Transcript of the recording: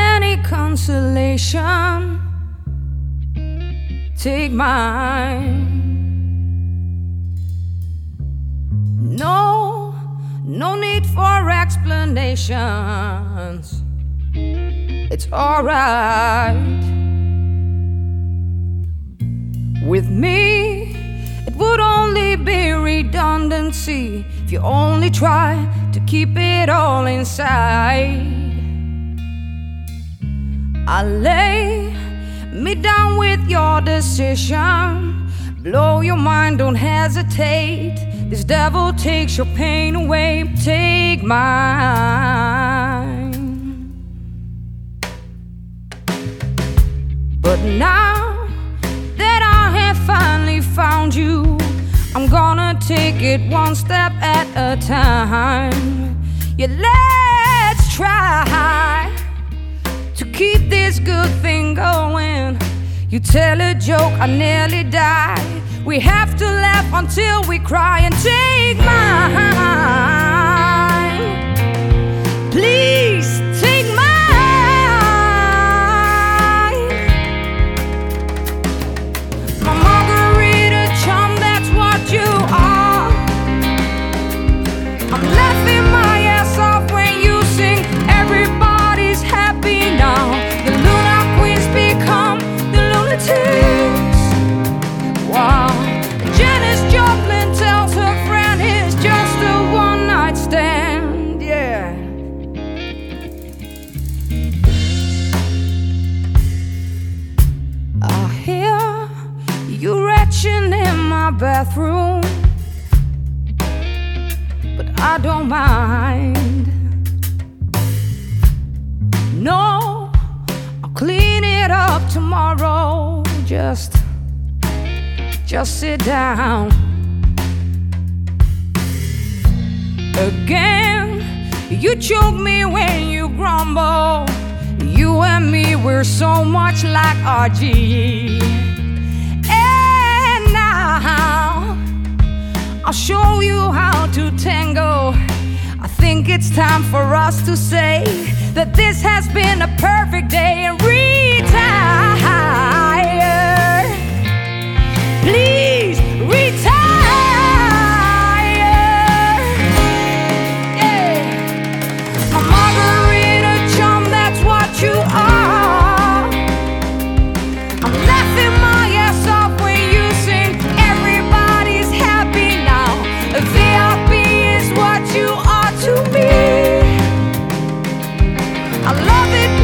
any consolation, take mine. No need for explanations. It's alright. With me, it would only be redundancy if you only try to keep it all inside. I lay me down with your decision. Blow your mind, don't hesitate. This devil takes your pain away. Take mine. But now that I have finally found you, I'm gonna take it one step at a time. Yeah, let's try to keep this good thing going. You tell a joke, I nearly die. We have to laugh until we cry. And take mine, please take mine. My margarita chum, that's what you are. I'm laughing my ass off when you sing everybody's happy now. The Luna Queens become the lunatics. Wow. Janis Joplin tells her friend it's just a one-night stand. Yeah. I hear you retching in my bathroom, but I don't mind. No, I'll clean it up tomorrow. Just sit down. Again, you choke me when you grumble. You and me, we're so much like RG. And now I'll show you how to tango. I think it's time for us to say that this has been a perfect day and retire. Please retire. Yeah. My margarita chum, that's what you are. I'm laughing my ass off when you sing everybody's happy now. VIP is what you are to me. I love it.